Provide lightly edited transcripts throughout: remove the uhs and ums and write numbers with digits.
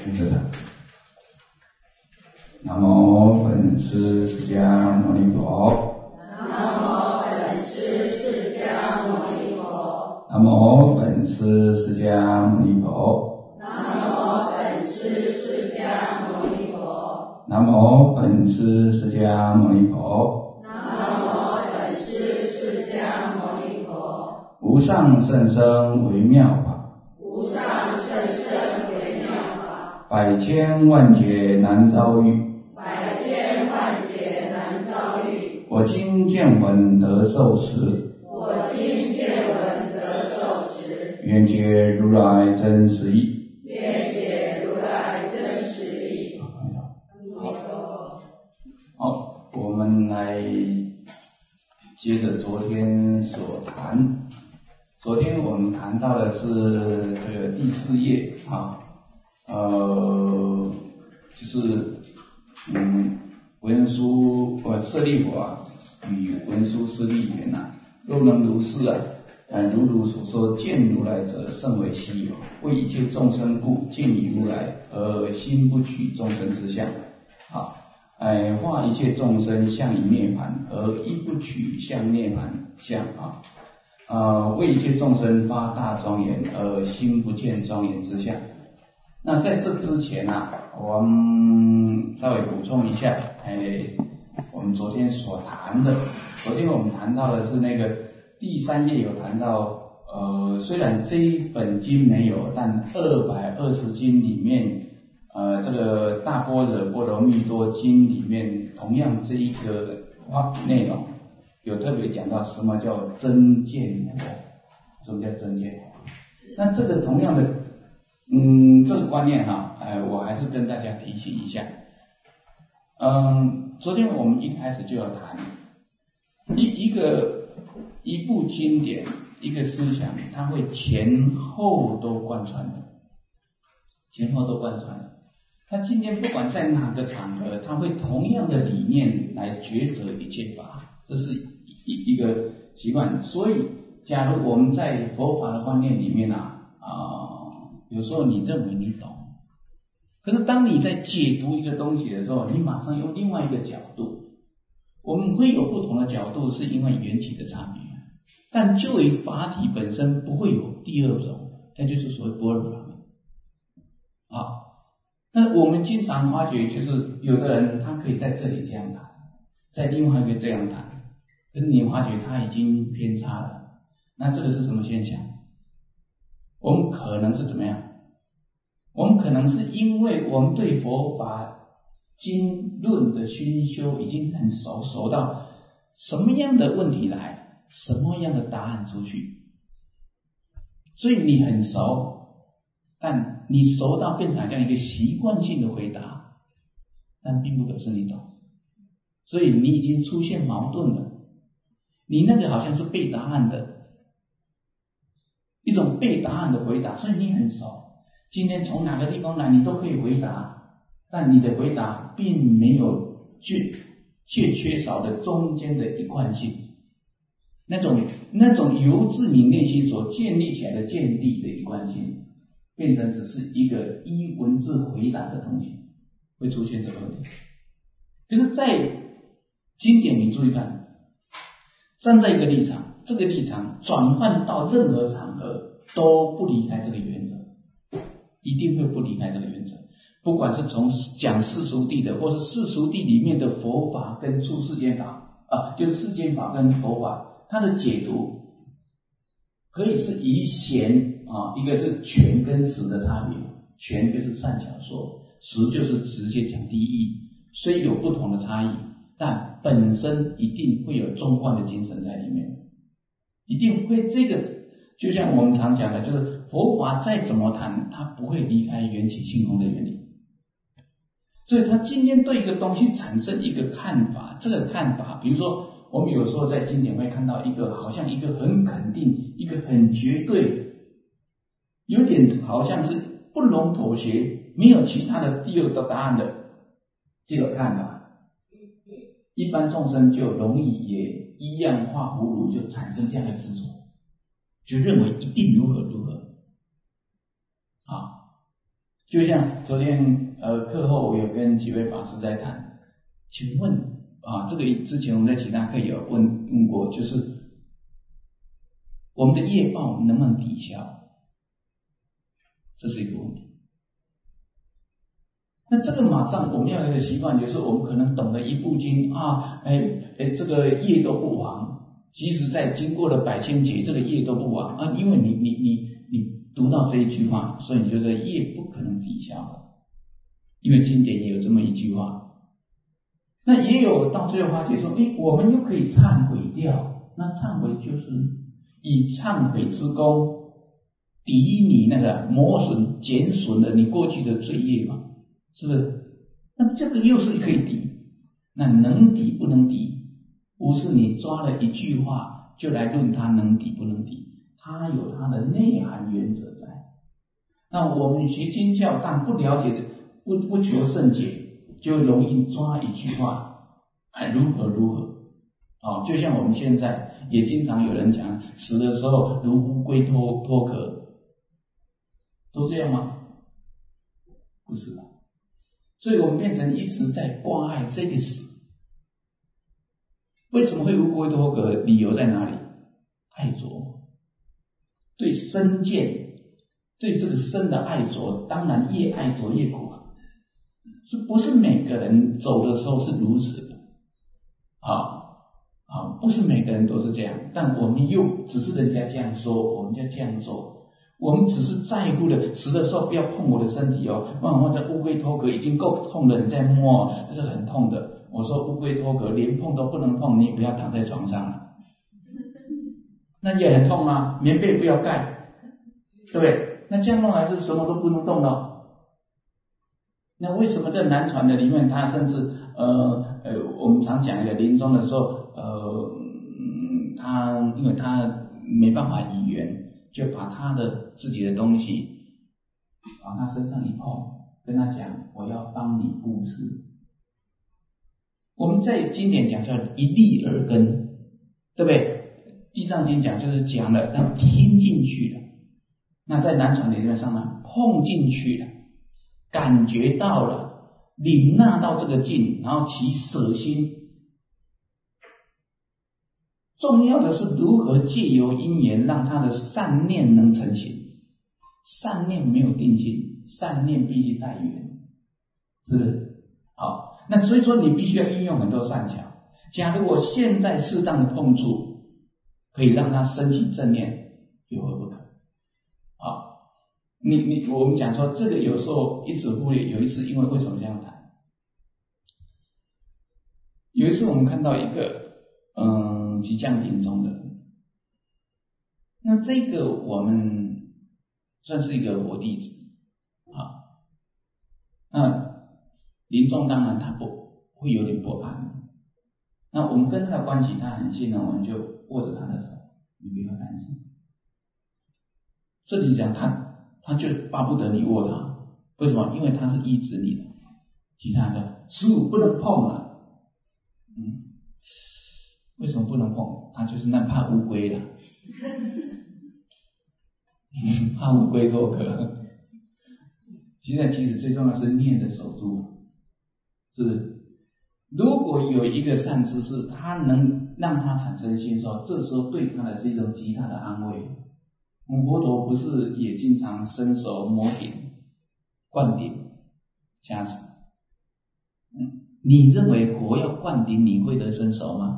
跟着唱。南无本师释迦牟尼佛。 南无本师释迦牟尼佛。 南无本师释迦牟尼佛。 南无本师释迦牟尼佛。 南无本师释迦牟尼佛。 南无本师释迦牟尼佛。 无上甚深微妙法， 无上甚深微妙法， 百千万劫难遭遇。 百千万劫难遭遇。 我今见闻得受持， 我今见闻得受持， 愿解如来真实义。 愿解如来真实义。 好，我们来接着昨天所谈。昨天我们谈到的是这个第4页啊，就是文殊舍利弗啊，与文殊师利言啊，若能如是啊，如所说，见如来者甚为稀有，为一切众生故，见以如来而心不取众生之相，化一切众生相以涅槃，而亦不取相涅槃相为一切众生发大庄严，而心不见庄严之相。那在这之前我们稍微补充一下，我们昨天所谈的，昨天我们谈到的是那个第3页有谈到，虽然这一本经没有，但220经里面，这个大般若波罗蜜多经里面，同样这一个内容有特别讲到什么叫真见佛，什么叫真见佛？那这个同样的，这个观念我还是跟大家提醒一下。昨天我们一开始就要谈一部经典，一个思想，它会前后都贯穿的，前后都贯穿的。他今天不管在哪个场合，他会同样的理念来抉择一切法，这是一个习惯。所以假如我们在佛法的观念里面有时候你认为你懂，可是当你在解读一个东西的时候，你马上用另外一个角度。我们会有不同的角度，是因为缘起的差别，但就于法体本身不会有第二种，那就是所谓不二法门。那我们经常发觉，就是有的人他可以在这里这样谈，在另外一个这样谈，可是你发觉他已经偏差了。那这个是什么现象？我们可能是怎么样？我们可能是因为我们对佛法经论的熏修已经很熟到什么样的问题来，什么样的答案出去，所以你很熟，但你熟到变成好像一个习惯性的回答，但并不表示你懂，所以你已经出现矛盾了。你那个好像是背答案的一种背答案的回答，所以你很熟，今天从哪个地方来你都可以回答，但你的回答并没有却缺少了中间的一贯性，那种由自你内心所建立起来的见地的一贯性，变成只是一个依文字回答的东西，会出现这个问题。可是在经典你注意看，站在一个立场，这个立场转换到任何场合都不离开这个原则，一定会不离开这个原则。不管是从讲世俗谛的，或是世俗谛里面的佛法跟出世间法就是世间法跟佛法，它的解读可以是以显一个是权跟实的差别，权就是善巧说，实就是直接讲第一，虽有不同的差异，但本身一定会有中观的精神在里面，一定会。这个就像我们常讲的，就是佛法再怎么谈，它不会离开缘起性空的原理。所以他今天对一个东西产生一个看法，这个看法，比如说我们有时候在经典会看到一个好像一个很肯定，一个很绝对，有点好像是不容妥协，没有其他的第二个答案的这个看法，一般众生就容易也一样画葫芦，就产生这样的执着，就认为一定如何如何就像昨天课后我有跟几位法师在谈，请问啊，这个之前我们在其他课有问过，就是我们的业报能不能抵消？这是一个问题。那这个马上我们要有一个习惯，就是我们可能懂得一部经啊，这个业都不亡，即使在经过了百千劫，这个业都不亡啊，因为你读到这一句话，所以你觉得业不可能抵消的，因为经典也有这么一句话。那也有到最后发觉说，我们又可以忏悔掉，那忏悔就是以忏悔之功抵你那个磨损减损了你过去的罪业嘛，是不是？那么这个又是可以抵，那能抵不能抵，不是你抓了一句话就来论它能抵不能抵，它有它的内涵原则在。那我们学经教但不了解的，不求甚解，就容易抓一句话如何如何就像我们现在也经常有人讲死的时候如乌龟脱壳，都这样吗？不是的。所以我们变成一直在挂碍这个死。为什么会乌龟脱壳？理由在哪里？爱着，对身见，对这个身的爱着，当然越爱着越苦啊。所以不是每个人走的时候是如此的不是每个人都是这样，但我们又只是人家这样说，我们就这样做。我们只是在乎的死的时候不要碰我的身体或者乌龟脱壳已经够痛了，你再摸这是很痛的。我说乌龟脱壳连碰都不能碰，你也不要躺在床上了，那也很痛啊。棉被不要盖，对不对？那这样弄来是什么都不能动了。那为什么在南传的里面，他甚至我们常讲一个临终的时候，他因为他没办法语言，就把他的自己的东西往他身上一碰，跟他讲我要帮你布施。我们在经典讲叫一粒耳根，对不对？地藏经讲就是讲了让听进去了，那在南传理论上呢，碰进去了，感觉到了，领纳到这个境，然后起舍心。重要的是如何借由因缘让他的善念能成型。善念没有定性，善念必须带缘，是不是？好，那所以说你必须要运用很多善巧。假如我现在适当的碰触可以让他升起正念，有何不可？我们讲说这个有时候一直忽略。有一次因为为什么这样谈？有一次我们看到一个即将临终的人，那这个我们算是一个佛弟子那临终当然他会有点不安。那我们跟他的关系他很信任，我们就握着他的手，你不要担心。这里讲他就巴不得你握他，为什么？因为他是依止你的。其他的师父不能碰啊，为什么不能碰？他就是那怕乌龟了，怕乌龟脱壳。现在其实最重要是念的守住，是不是？如果有一个善知识，他能让他产生信受，这时候对他的是一种极大的安慰。佛陀不是也经常伸手摩顶、灌顶、加持？你认为佛要灌顶你会得伸手吗？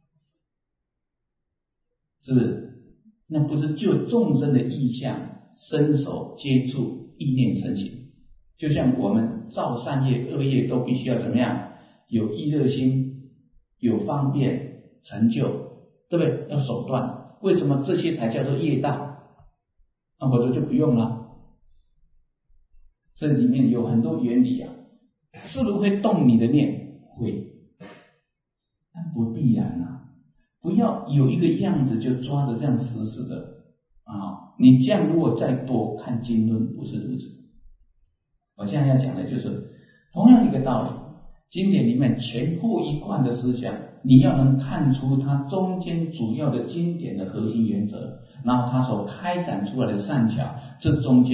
是不是？那不是就众生的意象伸手接触意念成形。就像我们造善业恶业都必须要怎么样？有意乐心，有方便成就，对不对？要手段。为什么这些才叫做业道？那否则就不用了。这里面有很多原理是不是会动你的念？会，但不必然不要有一个样子就抓着这样死死的你这样如果再多看经论，不是如此。我现在要讲的就是同样一个道理，经典里面前后一贯的思想，你要能看出它中间主要的经典的核心原则，然后它所开展出来的善巧，这中间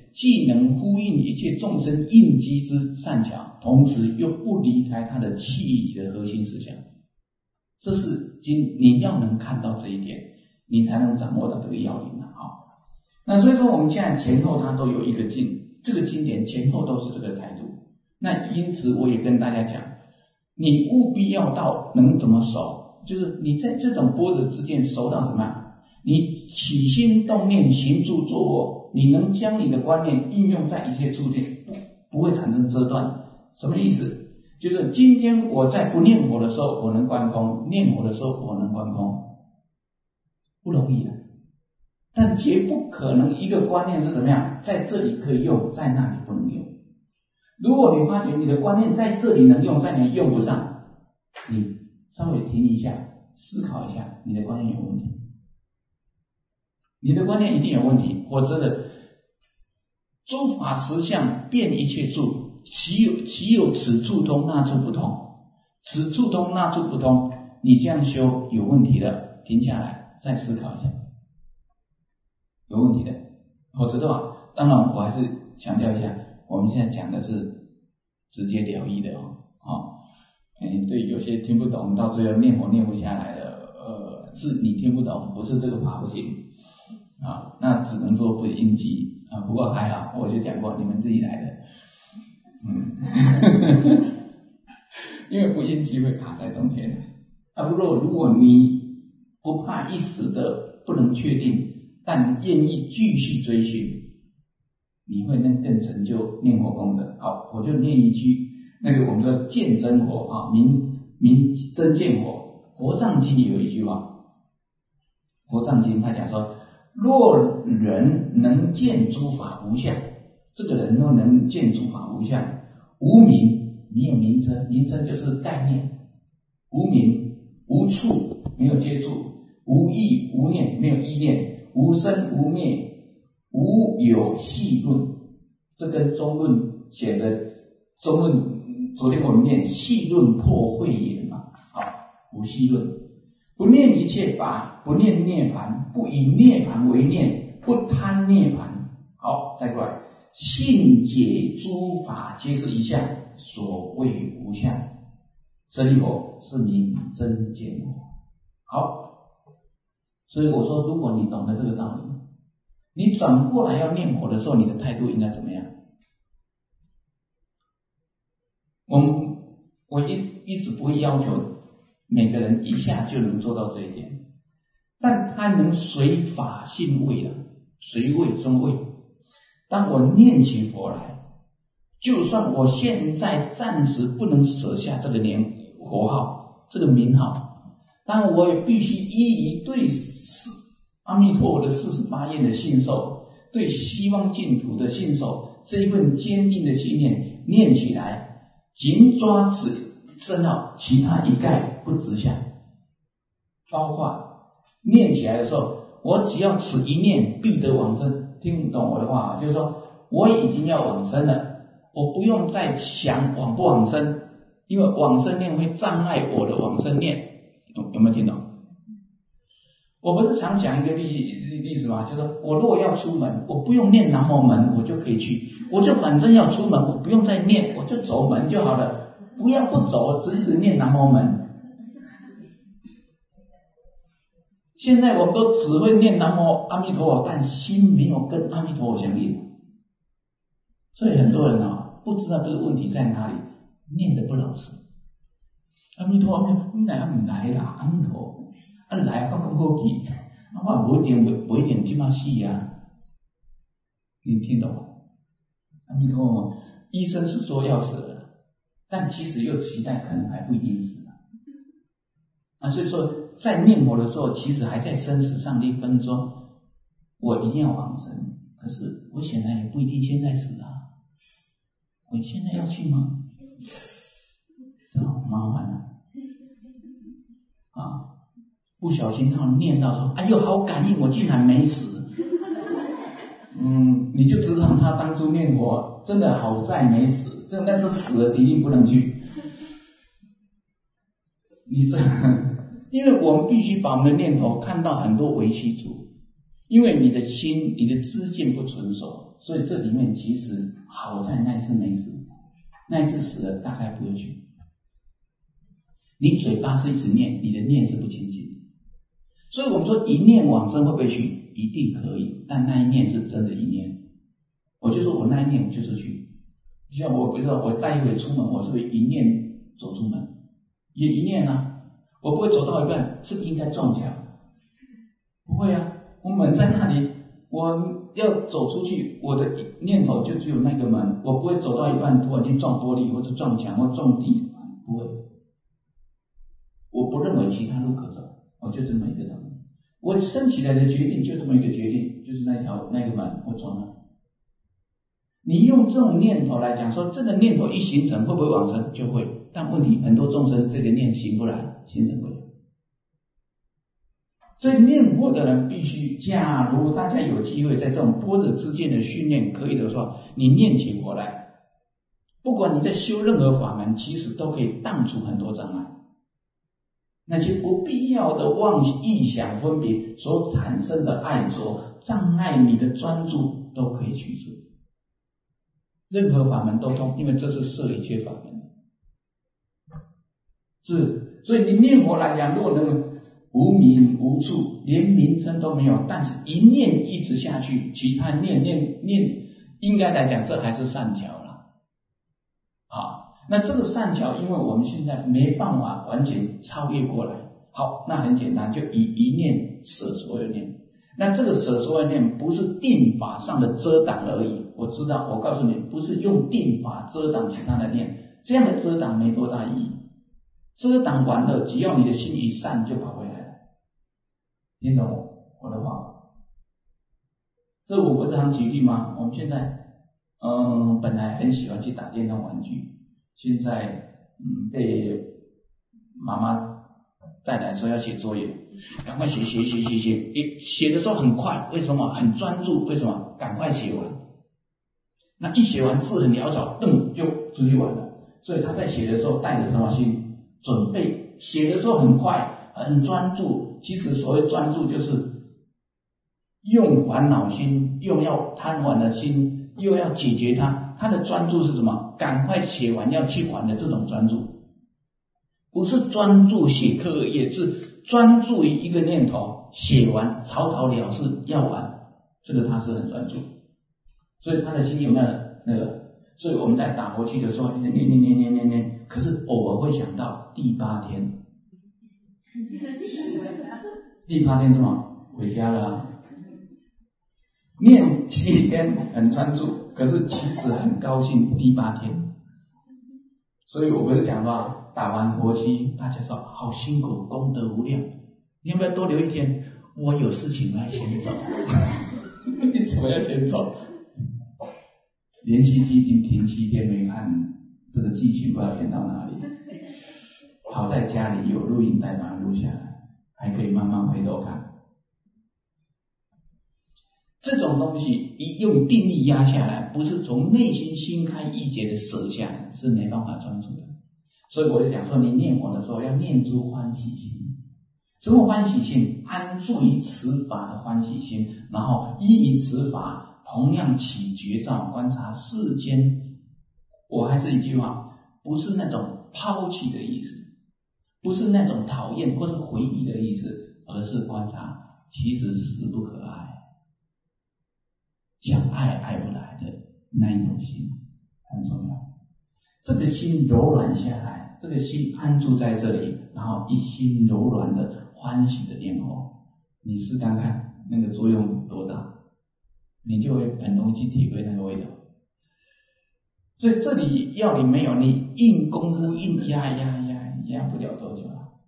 既能呼应一切众生应机之善巧，同时又不离开他的气理的核心思想。这是你要能看到这一点，你才能掌握到这个要领啊。那所以说我们现在前后它都有一个这个经典前后都是这个态度。那因此我也跟大家讲，你务必要到能怎么守，就是你在这种般若之见守到什么样？你起心动念行住坐卧，你能将你的观念应用在一切处境，不会产生遮断。什么意思？就是今天我在不念佛的时候我能观空，念佛的时候我能观空，不容易的。但绝不可能一个观念是怎么样，在这里可以用，在那里不能用。如果你发觉你的观念在这里能用，在那里用不上，你稍微停一下，思考一下，你的观念有问题。你的观念一定有问题，否则的诸法实相遍一切处，其有此处通那处不通，此处通那处不通，你这样修有问题的，停下来再思考一下，有问题的。否则的话，当然我还是强调一下，我们现在讲的是直接了义的对有些听不懂，到最后念佛念不下来的，是你听不懂，不是这个法不行那只能说不应机不过还好，我就讲过你们自己来的，因为不应机会卡在中间如果你不怕一时的不能确定，但愿意继续追寻，你会能更成就念佛功德。好，我就念一句那个我们说见真佛明真见佛。佛藏经有一句话，佛藏经他讲说，若人能见诸法无相，这个人若能见诸法无相，无名没有名称，名称就是概念，无名无处没有接触，无意无念没有意念，无生无灭，无有细论。这跟中论写的中论，昨天我们念细论破慧眼嘛，无细论，不念一切法，不念涅槃，不以涅槃为念，不贪涅槃。好，再过来，信解诸法皆是一相，所谓无相。舍利弗是名真见佛。好，所以我说，如果你懂得这个道理，你转过来要念佛的时候，你的态度应该怎么样？我一直不会要求每个人一下就能做到这一点，但他能随法性位随位中位。当我念起佛来，就算我现在暂时不能舍下这个佛号，这个名号，但我也必须依于对阿弥陀佛的48愿的信受，对西方净土的信受，这一份坚定的信念念起来，紧抓此圣号，其他一概不直下。包括念起来的时候，我只要此一念必得往生。听懂我的话就是说我已经要往生了，我不用再想往不往生，因为往生念会障碍我的往生念。有没有听懂？我不是常讲一个例子吗？就是说我如果要出门，我不用念南无门我就可以去，我就反正要出门，我不用再念，我就走门就好了，不要不走，一直念南无门。现在我们都只会念南无阿弥陀佛，但心没有跟阿弥陀佛相应，所以很多人不知道这个问题在哪里，念得不老实。阿弥陀佛，你来不来啦？阿弥陀佛，来我讲好去，我不一定这么死啊。你听懂吗？阿弥陀佛，医生是说要死了，但其实又期待可能还不一定死所以说在念佛的时候，其实还在生死上立分说我一定要往生，可是我显然也不一定现在死我现在要去吗？麻烦了不小心他们念到说哎呦好感应，我竟然没死你就知道他当初念佛真的好在没死，那是死了一定不能去。因为我们必须把我们的念头看到很多微细处， 因为你的心、你的知见不纯熟，所以这里面其实好在那一次没死，那一次死了大概不会去。你嘴巴是一直念，你的念是不清净的，所以我们说一念往生会不会去？一定可以，但那一念是真的一念。我就说我那一念就是去，就像我不知道我待会出门，我是不是一念走出门？也一念啊，我不会走到一半，是不是应该撞墙？不会啊，我门在那里，我要走出去，我的念头就只有那个门，我不会走到一半突然间撞玻璃或者撞墙或撞地，不会。我不认为其他路可走，我就这么一个人。我生起来的决定就这么一个决定，就是那个门，我走了。你用这种念头来讲说，这个念头一形成会不会往生？就会，但问题很多众生这个念行不来，形成不了。所以念佛的人必须，假如大家有机会在这种般若之见的训练可以的话，你念起佛来，不管你在修任何法门，其实都可以荡除很多障碍。那些不必要的妄意想分别所产生的爱着，障碍你的专注都可以去除。任何法门都通，因为这是摄一切法门。所以你念佛来讲，如果能无名无处，连名称都没有，但是一念一直下去，其他念，应该来讲这还是善巧了。好，那这个善巧，因为我们现在没办法完全超越过来。好，那很简单，就以一念舍所有念。那这个舍所有念不是定法上的遮挡而已。我知道，我告诉你，不是用定法遮挡其他的念，这样的遮挡没多大意义。遮挡完了，只要你的心一散，就跑回来了。听懂我的话？这我不是常举例吗？我们现在本来很喜欢去打电动玩具，现在被妈妈带来说要写作业，赶快写，写的时候很快，为什么？很专注，为什么？赶快写完。那一写完字很潦草，就出去玩了。所以他在写的时候带着什么心？准备。写的时候很快，很专注。其实所谓专注，就是用烦恼心，用要贪玩的心，又要解决它。他的专注是什么？赶快写完要去玩的这种专注，不是专注写课业，是专注于一个念头，写完草草了事要玩，这个他是很专注。所以他的心有没有那个？所以我们在打佛七的时候，一直念，可是偶尔会想到第8天，第8天什么？回家了啊。念7天很专注，可是其实很高兴第8天。所以我不是讲吧，打完佛七，大家说好辛苦，功德无量，你要不要多留1天？我有事情来先走。为什么要先走？连续停7天没看，这个剧情不知道演到哪里。好在家里有录影带把它录下来，还可以慢慢回头看。这种东西一用定力压下来，不是从内心心开意解的舍下来，是没办法专注的。所以我就讲说，你念佛的时候要念出欢喜心。什么欢喜心？安住于此法的欢喜心，然后依于此法同样起觉照，观察世间。我还是一句话，不是那种抛弃的意思，不是那种讨厌或是回避的意思，而是观察其实死不可爱，想爱不来的那一种心很重要。这个心柔软下来，这个心安住在这里，然后一心柔软的欢喜的念佛，你试看看那个作用多大，你就会很容易去体会那个味道。所以这里要你没有，你硬功夫硬压不了多久了。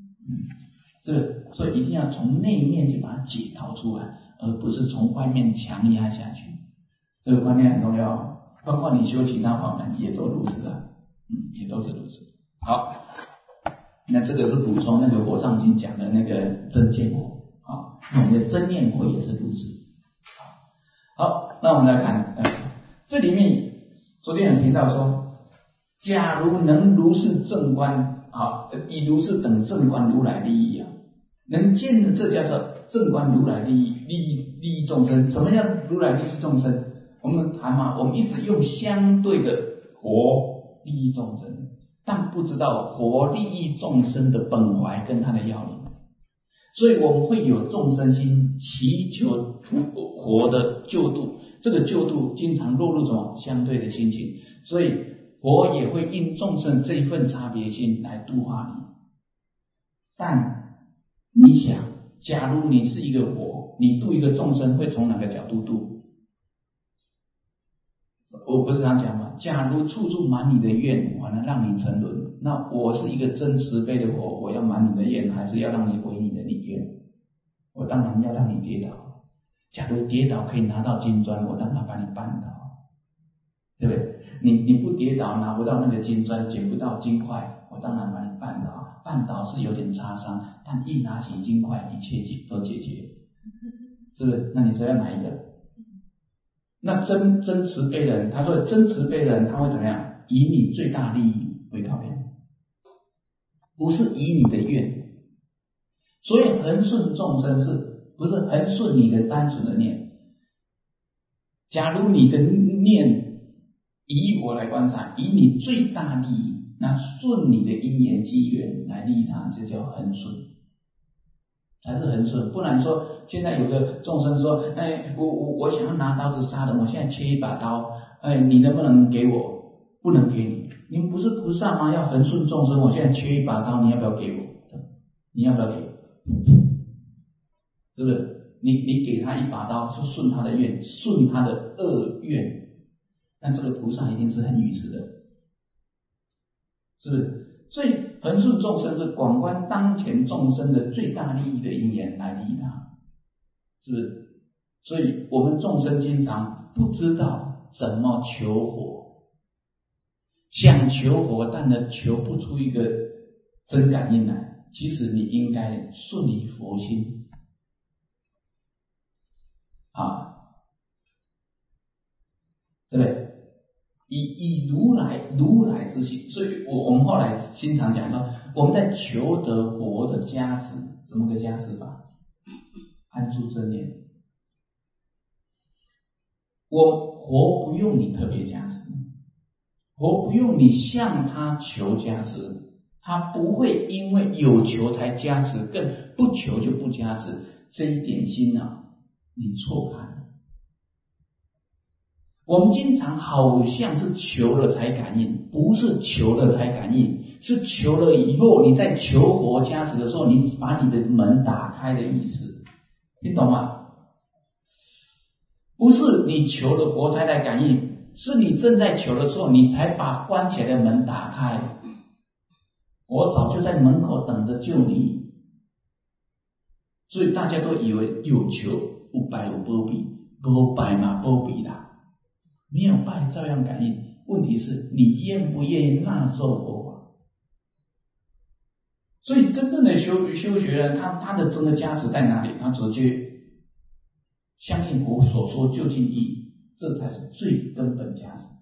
所以一定要从内面去把它解套出来，而不是从外面强压下去。这个观念很重要，包括你修其他法门也都如此的，也都是如此。好，那这个是补充那个《佛藏经》讲的那个真见佛啊，我们的真念佛也是如此。好，那我们来看，这里面昨天有提到说，假如能如是正观啊，以如是等正观如来利益啊，能见的这叫做正观如来利益众生。什么叫如来利益众生？我们谈嘛，我们一直用相对的佛利益众生，但不知道佛利益众生的本怀跟它的要领。所以我们会有众生心，祈求佛的救度。这个救度经常落入什么相对的心情，所以佛也会因众生这一份差别心来度化你。但你想，假如你是一个佛，你度一个众生会从哪个角度度？我不是这样讲吗？假如处处满你的愿，我能让你沉沦，那我是一个真慈悲的佛，我要满你的愿，还是要让你违你的理愿？我当然要让你跌倒。假如跌倒可以拿到金砖，我当然把你绊倒，对不对？你不跌倒拿不到那个金砖，捡不到金块，我当然把你绊倒。绊倒是有点擦伤，但一拿起金块，一切都解决，是不是？那你说要哪一个？那真慈悲人，他说真慈悲人他会怎么样？以你最大利益为考量，不是以你的愿。所以恒顺众生不是恒顺你的单纯的念？假如你的念以我来观察，以你最大利益，那顺你的因缘机缘来利益他，这叫恒顺，还是恒顺。不然说现在有个众生说，我想要拿刀子杀人，我现在缺一把刀，你能不能给我？不能给你。你们不是菩萨吗？要恒顺众生，我现在缺一把刀，你要不要给我？你要不要给？是不是？你给他一把刀，是顺他的愿，顺他的恶愿，但这个菩萨一定是很愚痴的，是不是？所以恒顺众生是广观当前众生的最大利益的因缘来利益他，是不是？所以我们众生经常不知道怎么求佛，想求佛，但呢求不出一个真感应来。其实你应该顺你佛心啊，对不对？以如来之心。所以我们后来经常讲说，我们在求得佛的加持，怎么个加持法？安住正念。佛不用你特别加持，佛不用你向他求加持，他不会因为有求才加持，更不求就不加持。这一点心啊，你错看了。我们经常好像是求了才感应，不是求了才感应，是求了以后你在求佛加持的时候，你把你的门打开的意思，你懂吗？不是你求了佛才来感应，是你正在求的时候，你才把关起来的门打开。我早就在门口等着救你。所以大家都以为有求有拜有保庇，没拜嘛保庇啦，没有拜照样感应。问题是你愿不愿意纳受佛法？所以真正的修学人，他的真的加持在哪里？他直接相信佛所说究竟义，这才是最根本加持。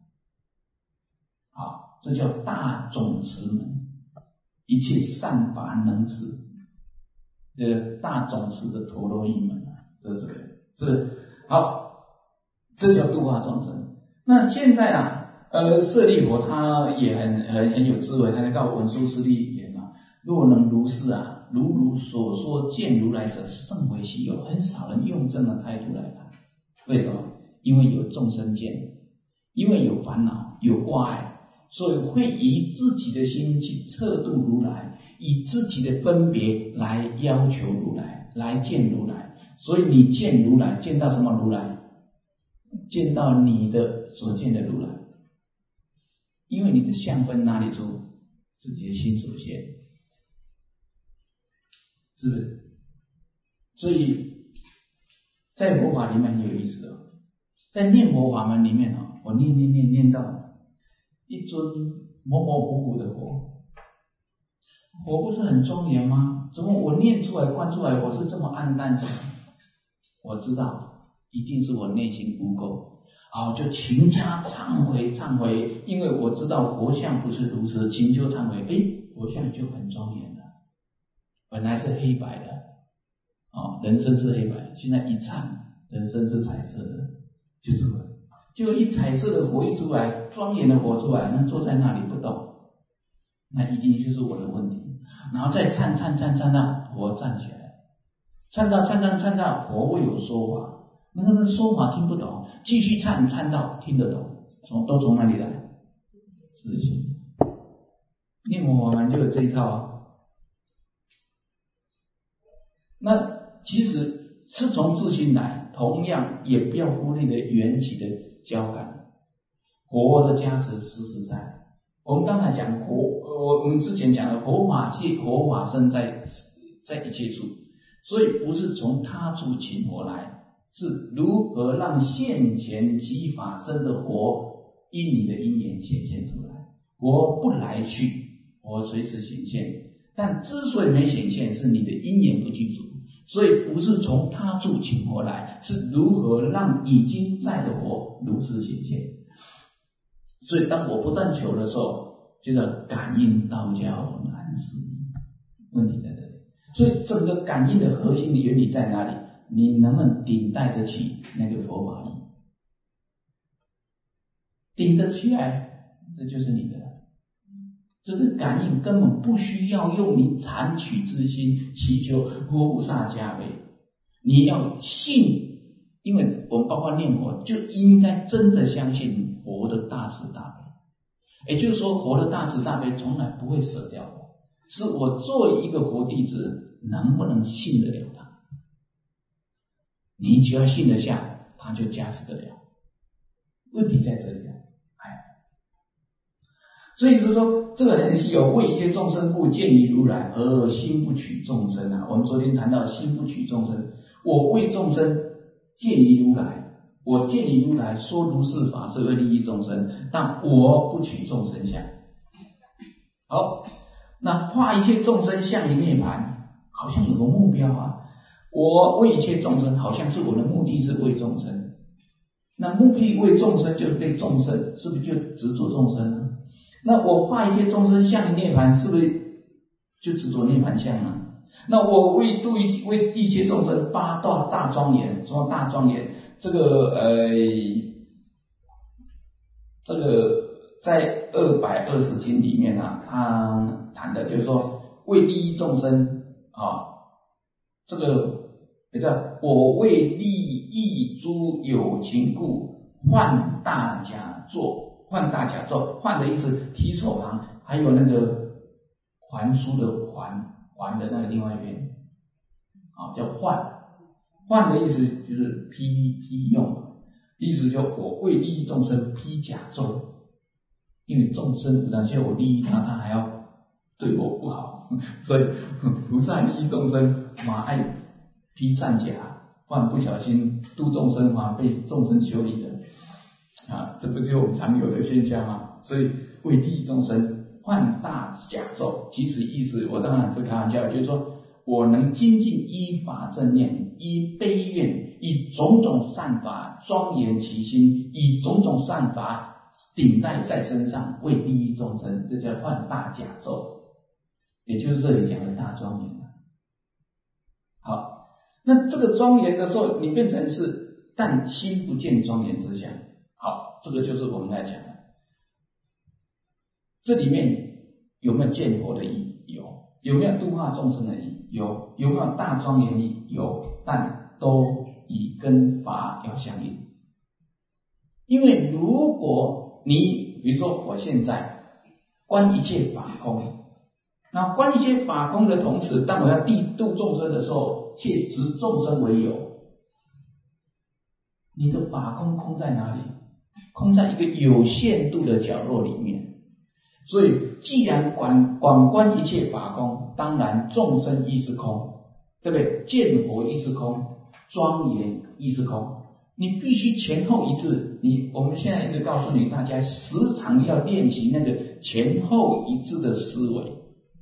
好，这叫大种持门，一切善法能持，这个大种持的陀罗夷门，这是好，这叫度化众生。那现在啊，舍利佛他也很有智慧，他在告文殊师利言啊，若能如是啊，如所说见如来者，甚为稀有，很少人用这样的态度来看。为什么？因为有众生见，因为有烦恼，有挂碍，所以会以自己的心去测度如来，以自己的分别来要求如来，来见如来。所以你见如来，见到什么如来？见到你的所见的如来。因为你的相分哪里出？自己的心所现，是不是？所以在佛法里面很有意思哦，在念佛法门里面哦，我念到一尊模模糊糊的佛，佛不是很庄严吗？怎么我念出来观出来我是这么暗淡的？我知道一定是我内心不够啊，就勤加忏悔，因为我知道佛像不是如此，勤就忏悔，佛像就很庄严了，本来是黑白的， 人生是黑白，现在一唱人生是彩色的，就这么，就一彩色的火一出来，庄严的火出来，那坐在那里不动，那一定就是我的问题。然后再唱到火站起来，唱到火为我说法，那个说法听不懂，继续唱到听得懂，都从哪里来？自信。念佛法门就有这一套啊。那其实是从自心来，同样也不要忽略的缘起的交感，佛的加持实实在。我们刚才讲我们之前讲的佛法界，佛法身在一切处，所以不是从他处请佛来，是如何让现前即法身的佛因你的因缘显现出来。佛不来去，佛随时显现，但之所以没显现，是你的因缘不具足，所以不是从他处请佛来，是如何让已经在的佛如实显现。所以当我不断求的时候，就叫感应道交难思，问题在这里。所以整个感应的核心的原理在哪里？你能不能顶戴得起那个佛法力？顶得起来，这就是你的了。这个感应根本不需要用你残取之心祈求佛菩萨加被，你要信，因为我们包括念佛，就应该真的相信佛的大慈大悲。也就是说，佛的大慈大悲从来不会舍掉我，是我作为一个佛弟子，能不能信得了他？你只要信得下，他就加持得了。问题在这里啊。所以就是说，这个很稀有，为一切众生故，见于如来，而心不取众生啊。我们昨天谈到心不取众生，我为众生见于如来，我见于如来说如是法是为利益众生，但我不取众生相。好，那化一切众生向于涅槃，好像有个目标啊。我为一切众生，好像是我的目的是为众生。那目的为众生，就对众生，是不是就执着众生呢？那我化一切众生向于涅槃，是不是就执着涅槃相呢？那我为一切众生发大庄严，什么大庄严？这个在220经里面啊，他谈的就是说，为利益众生啊，这个也叫我为利益诸有情故，换大假作。换大假作，换的意思提手旁，还有那个还书的还的那个另外一边啊，叫换。换的意思就是批用，意思就我为利益众生批假咒，因为众生不但需要我利益他，他还要对我不好，所以菩萨利益众生，嘛爱批战假，换不小心度众生嘛，被众生修理的。这不就是我们常有的现象吗？所以为利益众生换大假咒，其实意思我当然是开玩笑，就是说我能精进依法正念，依悲愿，以种种善法庄严其心，以种种善法顶戴在身上，为利益众生，这叫换大假咒，也就是这里讲的大庄严。好，那这个庄严的时候，你变成是但心不见庄严之相。好，这个就是我们来讲的。这里面有没有见佛的意？有。有没有度化众生的意？有。有没有大庄严意？有。但都以跟法要相应。因为如果你比如说我现在观一切法空，那观一切法空的同时，当我要度众生的时候，切执众生为有，你的法空在哪里？空在一个有限度的角落里面。所以既然广观一切法空，当然众生亦是空，对不对？见佛亦是空，庄严亦是空，你必须前后一致。我们现在一直告诉你大家，时常要练习那个前后一致的思维。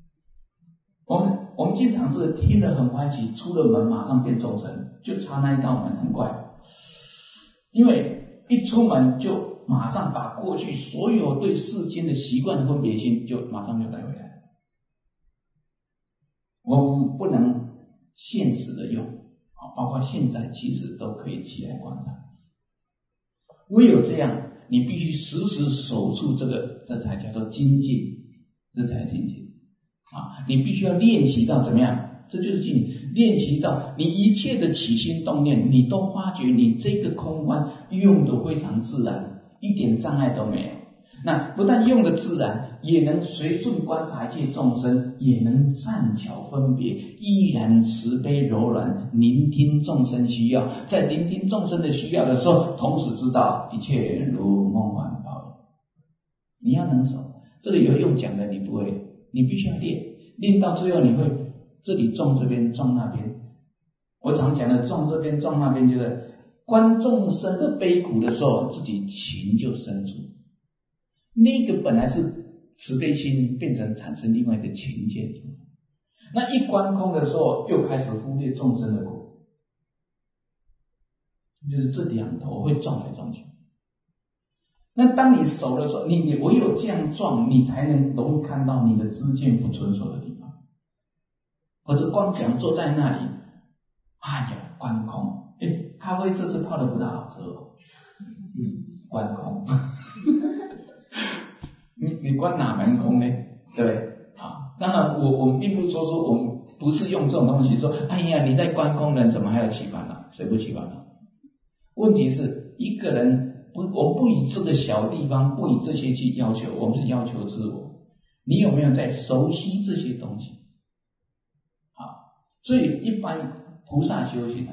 我们经常是听得很欢喜，出了门马上变众生，就差那一道门，很怪。因为一出门就马上把过去所有对世间的习惯分别心就马上就带回来。我们不能现实的用，包括现在其实都可以起来观察。唯有这样，你必须时时守住这个，这才叫做精进，这才精进你必须要练习到怎么样？这就是进，练习到你一切的起心动念，你都发觉你这个空观用的非常自然，一点障碍都没有。那不但用的自然，也能随顺观察一切众生，也能善巧分别，依然慈悲柔软，聆听众生需要。在聆听众生的需要的时候，同时知道一切如梦幻泡影。你要能守，这个有用讲的你不会，你必须要练，练到最后你会这里撞这边撞那边。我常讲的撞这边撞那边，就是观众生的悲苦的时候，自己情就生出。那个本来是慈悲心，变成产生另外一个情见。那一观空的时候，又开始忽略众生的苦，就是这两头会撞来撞去。那当你守的时候，你唯有这样撞，你才能容易看到你的知见不纯熟的地方。或者光讲坐在那里，哎呀，观空，咖啡这次泡的不大好喝，观空。你观哪门空呢？对不对？当然我们并不说我们不是用这种东西说，哎呀，你在观空人怎么还要起烦恼？谁不起烦恼？问题是一个人我们不以这个小地方，不以这些去要求，我们是要求自我。你有没有在熟悉这些东西？所以一般菩萨修行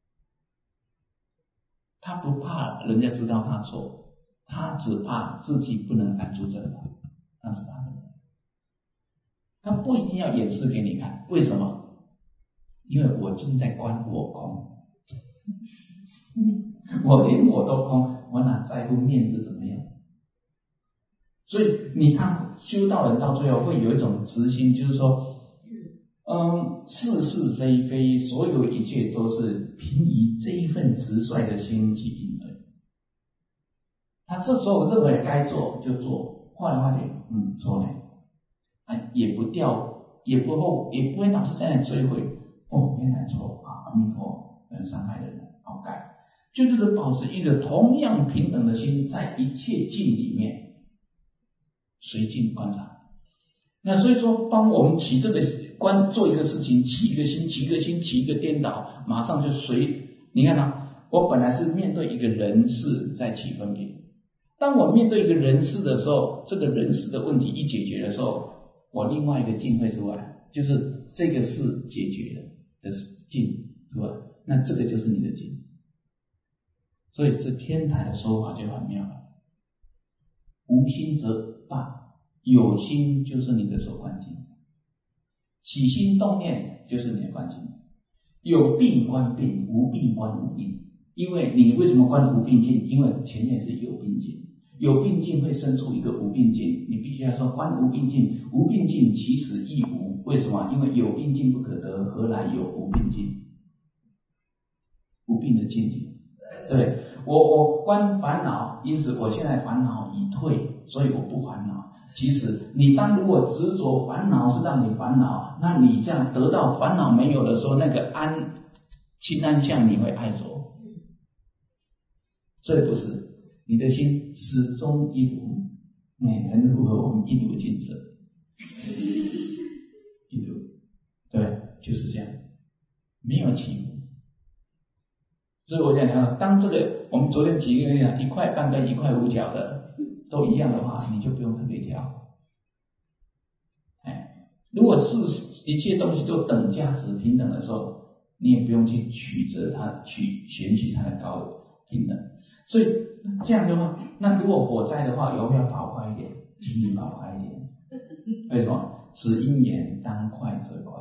他不怕人家知道他错，他只怕自己不能安住这个，他只怕这个。他不一定要演示给你看，为什么？因为我正在观我空，我连我都空，我哪在乎面子怎么样？所以你看修道人到最后会有一种直心，就是说是是非非，所有一切都是凭以这一份直率的心去应而已。他这时候认为该做就做，后来发觉错了，也不掉，也不会老是在那追悔，原来错阿弥陀伤害的人好改，就是保持一个同样平等的心，在一切境里面随境观察。那所以说帮我们起这个做一个事情，起一个心，起一个颠倒，马上就你看我本来是面对一个人事在起分别，当我面对一个人事的时候，这个人事的问题一解决的时候，我另外一个境会出来，就是这个事解决了的境出来，那这个就是你的境。所以这天台的说法就很妙了，无心则罢，有心就是你的所观境，起心动念就是你的观境，有病观病，无病观无病。因为你为什么观无病境？因为前面是有病境，有病境会生出一个无病境，你必须要说观无病境，无病境其实亦无。为什么？因为有病境不可得，何来有无病境？无病的境界。对，我观烦恼，因此我现在烦恼已退，所以我不烦恼。其实你如果执着烦恼是让你烦恼，那你这样得到烦恼没有的时候，那个清安相你会爱着。所以不是，你的心始终一如，很符合我们一如的精神。一如，对，就是这样，没有起伏。所以我讲，当这个我们昨天举个例子，1块半跟1块5角的都一样的话，你就不用特别挑。如果是一切东西都等价值平等的时候，你也不用去选取它的高平等。所以这样的话，那如果火灾的话，有没有跑快一点？请你跑快一点。为什么？此因缘当快则快。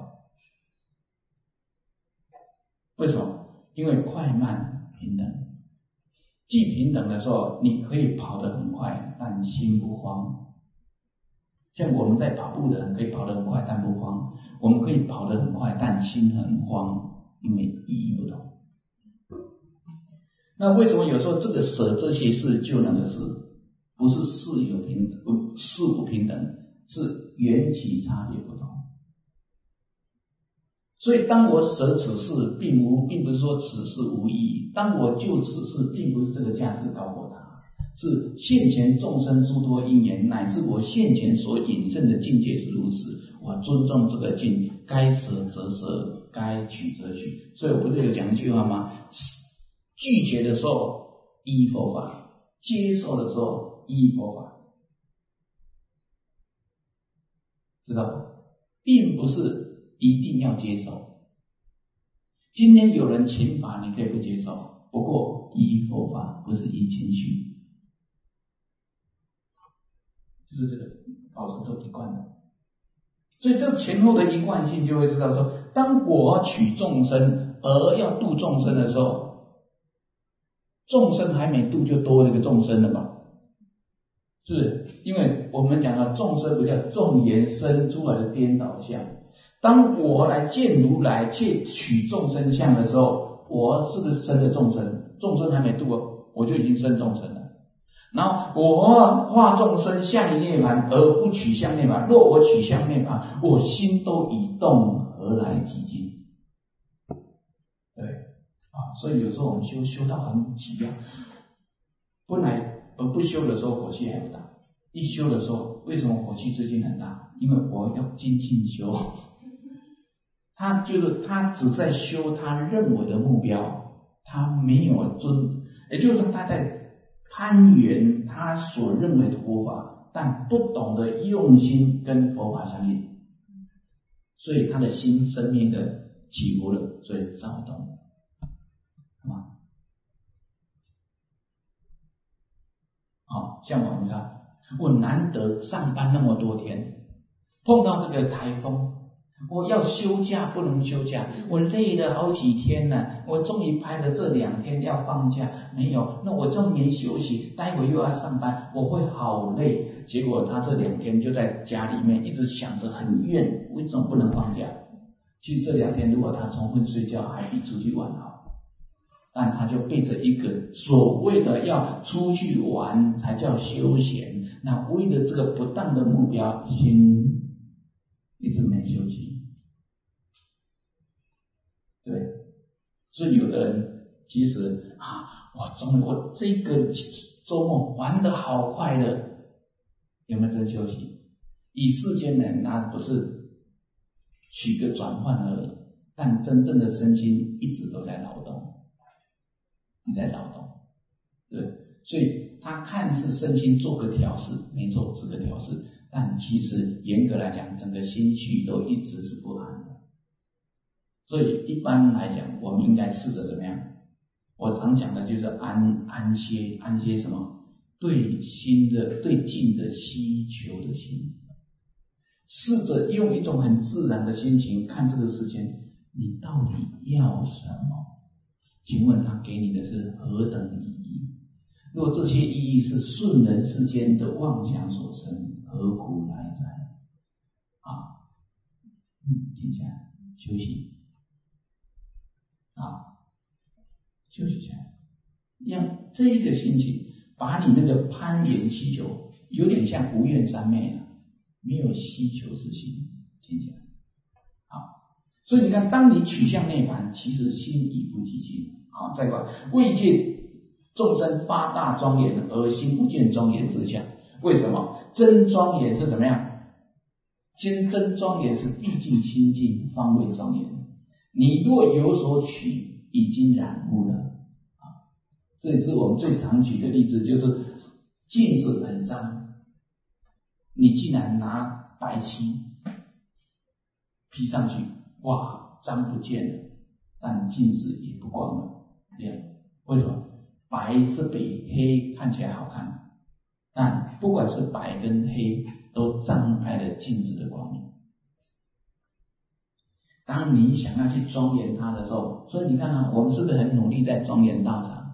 为什么？因为快慢平等。既平等的时候，你可以跑得很快，但心不慌。像我们在跑步的人可以跑得很快，但不慌；我们可以跑得很快，但心很慌，因为意义不同。那为什么有时候这个舍这些事就那个事，不是事有平等，事不平等，是缘起差别不同。 所以当我舍此事，并不是说此事无意义，当我就此事，并不是这个价值高过它，是现前众生诸多因缘，乃至我现前所引证的境界是如此，我尊重这个境，该舍则舍，该取则取。所以我不是有讲一句话吗？拒绝的时候依佛法，接受的时候依佛法，知道吗？并不是一定要接受。今天有人请法，你可以不接受，不过依佛法，不是依情绪，就是这个保持都一贯的。所以这前后的一贯性就会知道说，当我取众生而要度众生的时候，众生还没度就多了一个众生了嘛？是因为我们讲了众生不叫众缘生出来的颠倒相。当我来见如来且取众生相的时候，我是不是生了众生？众生还没度哦，我就已经生众生了。然后我化众生向于涅槃而不取向涅槃，若我取向涅槃，我心都已动，何来寂静？对啊，所以有时候我们修到很急啊，本来而不修的时候火气还不大，一修的时候为什么火气最近很大？因为我要精进修。他只在修他认为的目标，他没有也就是说他在攀缘他所认为的佛法，但不懂得用心跟佛法相应，所以他的心生命的起伏了，所以躁动，好吗？好，像我们看，我难得上班那么多天，碰到这个台风，我要休假不能休假，我累了好几天了，我终于排了这2天要放假，没有，那我这么没休息，待会又要上班，我会好累。结果他这2天就在家里面一直想着很怨，为什么不能放假？其实这2天如果他充分睡觉，还比出去玩好。但他就背着一个所谓的要出去玩才叫休闲，那为了这个不当的目标，心一直没休息。对，所以有的人其实我这个周末玩得好快乐，有没有真休息？以世间人那不是取个转换而已，但真正的身心一直都在劳动，你在劳动，对，所以他看似身心做个调试，没错，是个调试，但其实严格来讲，整个心绪都一直是不安的。所以一般来讲，我们应该试着怎么样？我常讲的就是安歇什么？对境的希求的心，试着用一种很自然的心情看这个世间，你到底要什么？请问他给你的是何等意义？若这些意义是顺人世间的妄想所生，何苦来哉？停下来休息。休息下来，让这个心情把你那个攀缘希求，有点像无怨三昧啊，没有希求之心，听起来好。所以你看，当你取向涅槃，其实心已不寂静。好，再过来，为见众生发大庄严，而心不见庄严之相。为什么？真庄严是怎么样？真庄严是毕竟清净，方为庄严。你若有所取，已经染污了。这也是我们最常举的例子，就是镜子很脏，你竟然拿白漆披上去，哇，脏不见了，但镜子也不光了亮。为什么？白是比黑看起来好看，但不管是白跟黑，都障碍了镜子的光明。当你想要去庄严它的时候，所以你看啊，我们是不是很努力在庄严道场？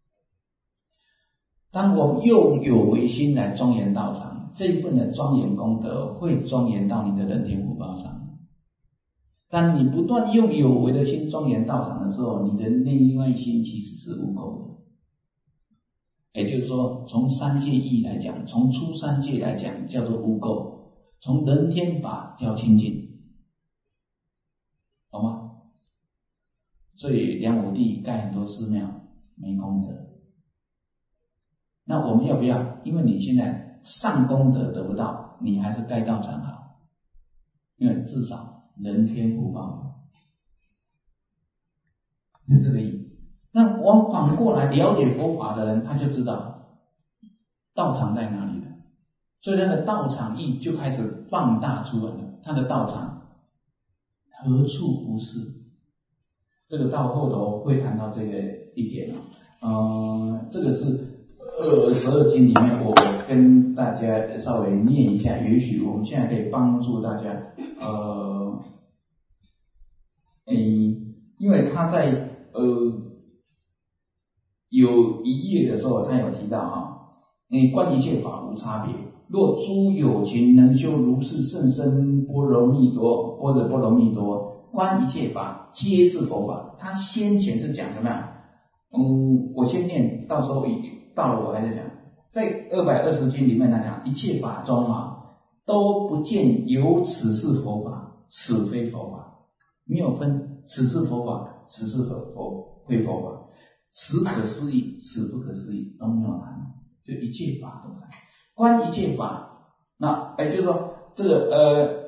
当我们用有为心来庄严道场，这一份的庄严功德会庄严到你的人天福报上。当你不断用有为的心庄严道场的时候，你的另外心其实是无垢的。也就是说，从三界义来讲，从出三界来讲叫做无垢，从人天法叫清净，懂吗？ 所以梁武帝盖很多寺庙没功德。那我们要不要？因为你现在上功德得不到，你还是盖道场好，因为至少人天福报，是这个意思。那我们反过来了解佛法的人，他就知道道场在哪里了，所以他的道场意就开始放大出来了。他的道场何处不是？这个到后头会谈到这个一点这个是12经里面，我跟大家稍微念一下，也许我们现在可以帮助大家因为他在有一页的时候，他有提到观一切法无差别，若诸有情能修如是甚深般若蜜多，观一切法皆是佛法。他先前是讲什么样？我先念，到时候到了我还在讲。在220经里面来讲，一切法中都不见有此是佛法，此非佛法，没有分此是佛法，此是非佛法，此可思议，此不可思议，都没有谈，就一切法都谈。观一切法，那就是说这个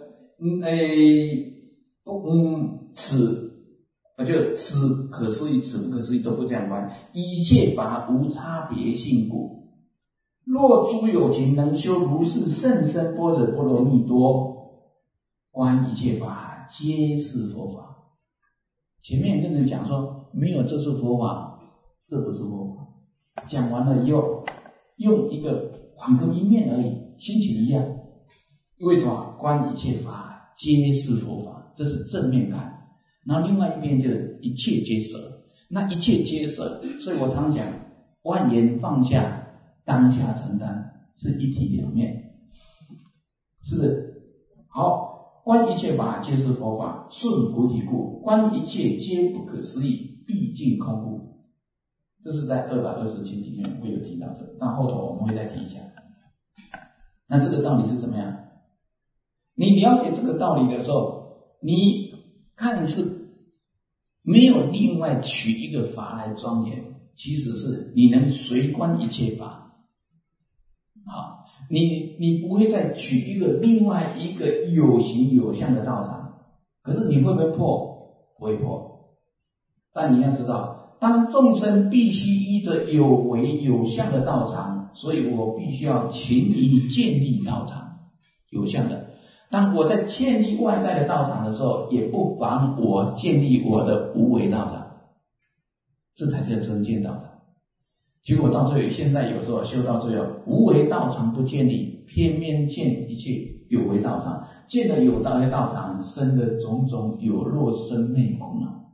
此可思议，此不可思议都不这样观。一切法无差别性故，若诸有情能修如是甚深般若蜜多，观一切法皆是佛法。前面跟人讲说没有这是佛法，这不是佛法，讲完了以后用一个反个一面而已，心情一样。为什么？观一切法皆是佛法，这是正面看。然后另外一边就是一切皆舍，那一切皆舍，所以我常讲万言放下，当下承担，是一体两面，是不是？好，观一切法皆是佛法，顺菩提故，观一切皆不可思议，毕竟空故。这是在220经里面会有提到的，那后头我们会再提一下。那这个道理是怎么样？你了解这个道理的时候，你看是没有另外取一个法来庄严，其实是你能随观一切法，你不会再取一个另外一个有形有相的道场。可是你会不会破？不会破。但你要知道，当众生必须依着有为有相的道场，所以我必须要勤于建立道场有相的。当我在建立外在的道场的时候，也不妨我建立我的无为道场，这才叫真建道场。结果到最后，现在有时候修到最后，无为道场不建立，偏偏建一切有为道场，建了有为道场，生的种种有漏生灭苦恼，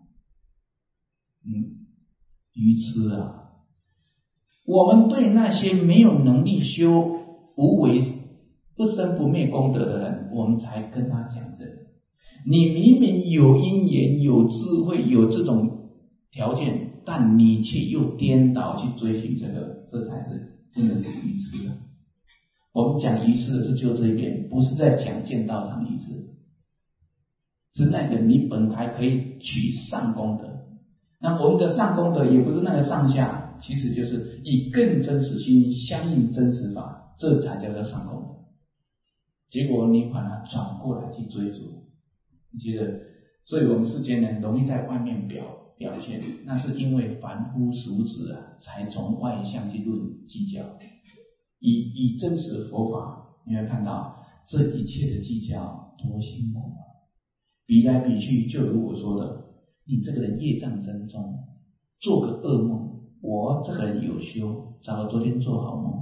愚痴啊！我们对那些没有能力修无为不生不灭功德的人，我们才跟他讲这个。你明明有因缘有智慧有这种条件，但你却又颠倒去追寻这个，这才是真的是愚痴的。我们讲愚痴的是就这一边，不是在讲见道场愚痴，是那个你本来可以取上功德。那我们的上功德也不是那个上下，其实就是以更真实心相应真实法，这才叫做上功德。结果你把它转过来去追逐，你觉得？所以我们世间人容易在外面表现，那是因为凡夫俗子才从外相去论计较。以真实的佛法，你会看到这一切的计较多辛苦比来比去，就如我说的，你这个人业障真重，做个噩梦，我这个人有修，早昨天做好梦，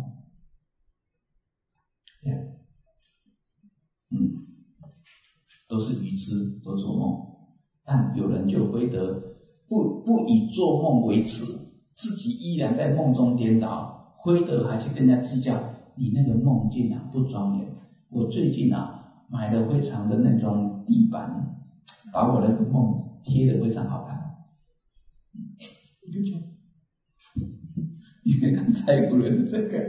都是愚痴，都做梦。但有人就非得不以做梦为耻，自己依然在梦中颠倒，非得还去跟人家计较，你那个梦境不庄严。我最近买了非常的那种地板，把我那个梦贴得非常好看。原来在乎的是这个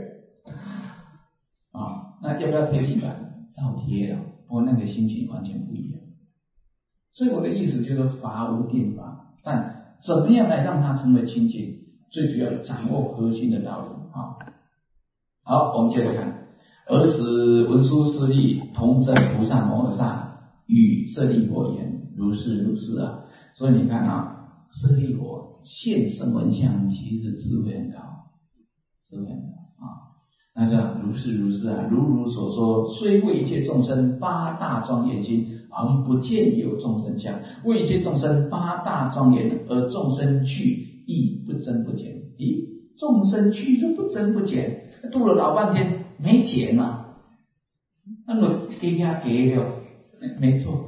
那要不要贴地板？照贴了，不过那个心情完全不一样。所以我的意思就是法无定法，但怎么样来让它成为清净？最主要掌握核心的道理啊。好，我们接着看。尔时文殊师利同真菩萨摩诃萨与舍利弗言：如是如是啊。所以你看啊，舍利弗现声闻相，其实智慧很高，智慧很高啊。那叫如是如是啊，如所说，虽为一切众生八大庄严心，恒不见有众生相；为一切众生八大庄严，而众生趣亦不增不减。咦，众生趣就不增不减，度了老半天没减嘛？那么给他给了，没错。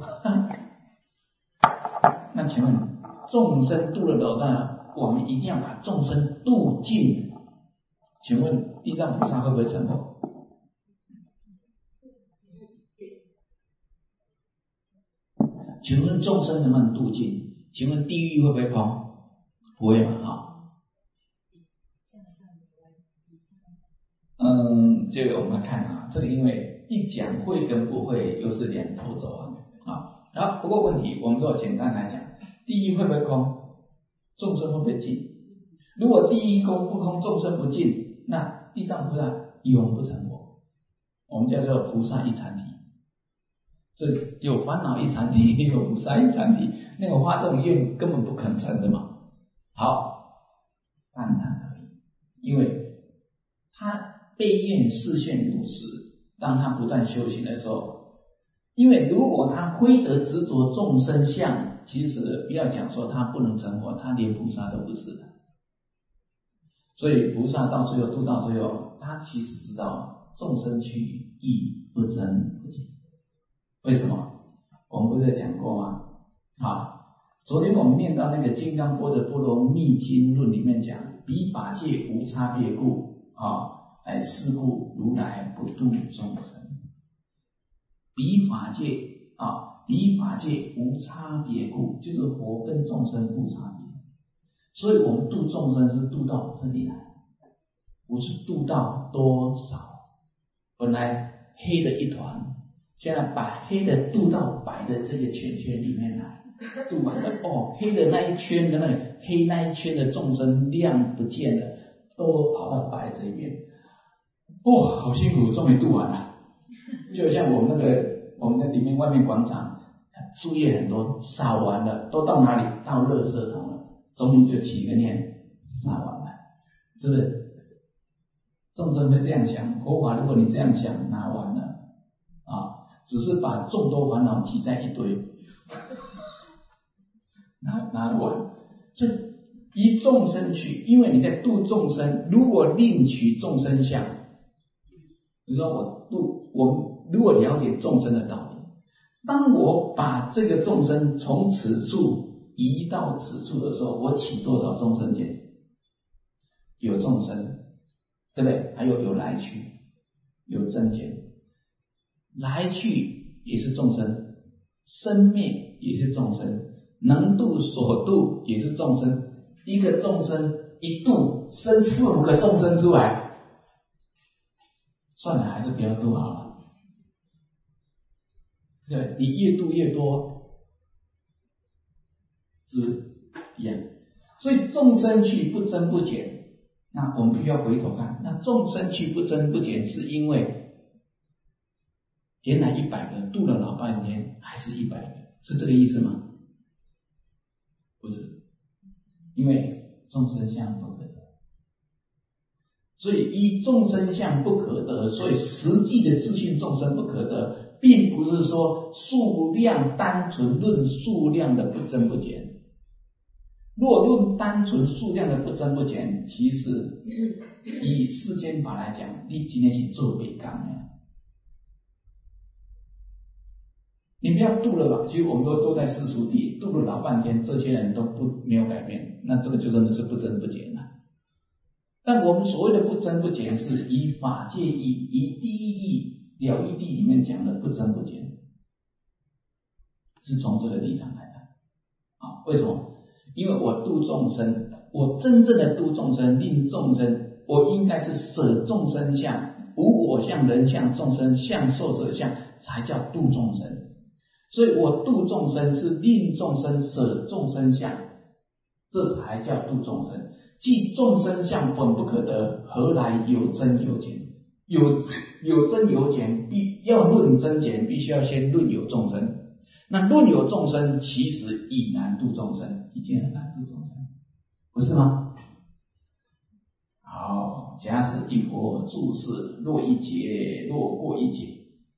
那请问，众生度了老半，我们一定要把众生度尽。请问地藏菩萨会不会成佛？请问众生能不能度尽？请问地狱会不会空？不会嘛？这个我们来看啊，这个因为一讲会跟不会又是两头走啊。好，不过问题我们都简单来讲，地狱会不会空？众生会不会尽？如果地狱空不空，众生不尽，那地藏菩萨永不成佛。我们叫做菩萨一禅体，所以有烦恼一禅体，有菩萨一禅体，那个发这种愿根本不可能成的嘛。好，当然可以，因为他被愿示现如实，当他不断修行的时候，因为如果他非得执着众生相，其实不要讲说他不能成佛，他连菩萨都不是的。所以菩萨到最后度到最后，他其实知道众生趣亦不增不减。为什么？我们不是讲过吗？昨天我们念到那个《金刚般若波罗蜜经论》里面讲，彼法界无差别故是故如来不度众生。彼法界无差别故，就是佛跟众生无差别。所以我们度众生是度到这里来，不是度到多少。本来黑的一团，现在把黑的度到白的这个圈圈里面来，度完了黑的那一圈的那个黑那一圈的众生量不见了，都跑到白这边。好辛苦，终于度完了。就像我们的里面外面广场树叶很多，扫完了都到哪里？到垃圾桶了，终于就起个念，扫完了，是不是？众生会这样想，佛法如果你这样想，拿完了只是把众多烦恼挤在一堆，拿完。所以依众生去，因为你在度众生，如果另取众生相，比如说我们如果了解众生的道理，当我把这个众生从此处移到此处的时候，我起多少众生见？有众生，对不对？还有来去，有增减。来去也是众生，生灭也是众生，能度所度也是众生。一个众生一度生4-5个众生出来，算了，还是不要度好了。对，你越度越多，是一样。所以众生趣不增不减，那我们必须要回头看，那众生趣不增不减，是因为原来100个度了老半天还是100个，是这个意思吗？不是，因为众生相不可得，所以依众生相不可得，所以实际的自性众生不可得，并不是说数量单纯论数量的不增不减。若论单纯数量的不增不减，其实以世间法来讲，你今天是做北港的。你不要度了吧，其实我们都在世俗地度了老半天，这些人都没有改变，那这个就真的是不增不减了。但我们所谓的不增不减，是以法界义、以第一义、了义谛里面讲的不增不减，是从这个立场来的。为什么？因为我度众生，我真正的度众生，令众生，我应该是舍众生相，无我相、人相、众生相、寿者相，才叫度众生。所以我度众生是令众生舍众生相， 这才叫度众生。即众生相本不可得，何来有增有减？有增有减，要论增减，必须要先论有众生。那论有众生，其实已难度众生，已经很难度众生，不是吗？好，假使一佛住世，若一劫，若过一劫。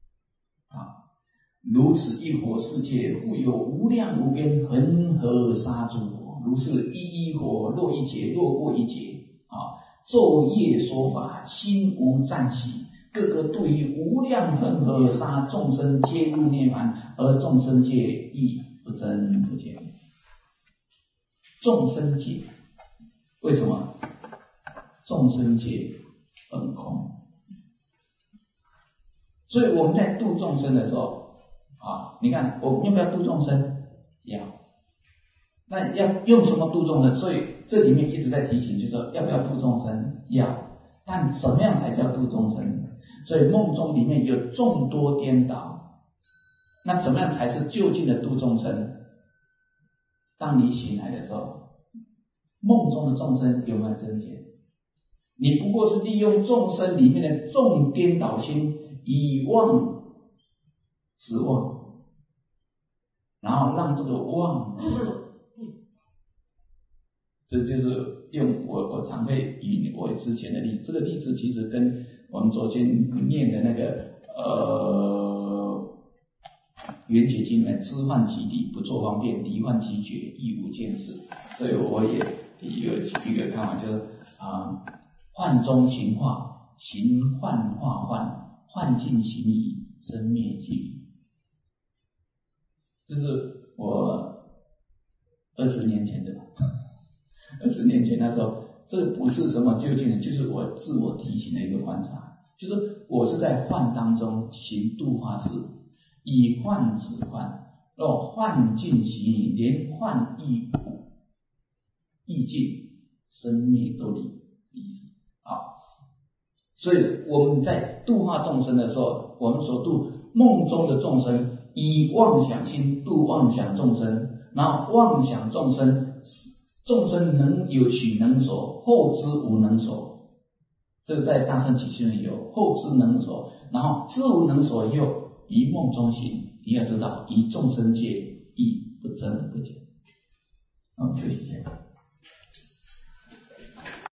如此一佛世界，复有无量无边恒河沙诸佛，如是一一佛，若一劫，若过一劫。昼夜说法，心无暂息，个个对于无量恒河沙众生皆入涅槃，而众生界亦不增不减。众生界为什么？众生界本空，所以我们在度众生的时候你看我们要不要度众生？要。那要用什么度众生？所以这里面一直在提醒，就是说要不要度众生？要。但什么样才叫度众生？所以梦中里面有众多颠倒，那怎么样才是就近的度众生？当你醒来的时候，梦中的众生有没有增减？你不过是利用众生里面的众颠倒心，以妄止妄，然后让这个妄这就是用我常会以我之前的例子，这个例子其实跟我们昨天念的那个圆觉经里面，知幻即离，不作方便，离幻即觉，亦无见识。所以我也有一个看法，就是幻中行化，行幻化幻，幻境行已，生灭即离。这是我20年前的吧，20年前那时候，这不是什么究竟的，就是我自我提醒的一个观察，就是我是在幻当中行度化事，以幻止幻，若幻境行已，连幻意境生灭都离意思。所以我们在度化众生的时候，我们所度梦中的众生，以妄想心度妄想众生，然后妄想众生，众生能有取能所，后知无能所。这个在大乘起信里有后知能所，然后知无能所又以梦中行。你要知道，以众生界亦不增不减。我们休息一下。